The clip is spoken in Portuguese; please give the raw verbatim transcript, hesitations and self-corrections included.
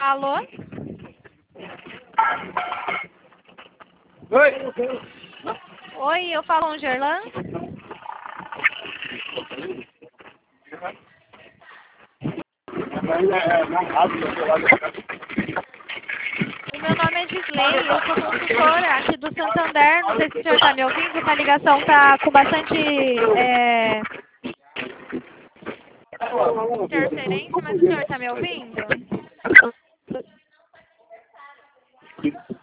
Alô? Oi! Oi, eu falo com Gerlan? O meu nome é Gisley, eu sou consultora aqui do Santander. Não sei se o senhor está me ouvindo, que a ligação está com bastante é, interferência, mas o senhor está me ouvindo?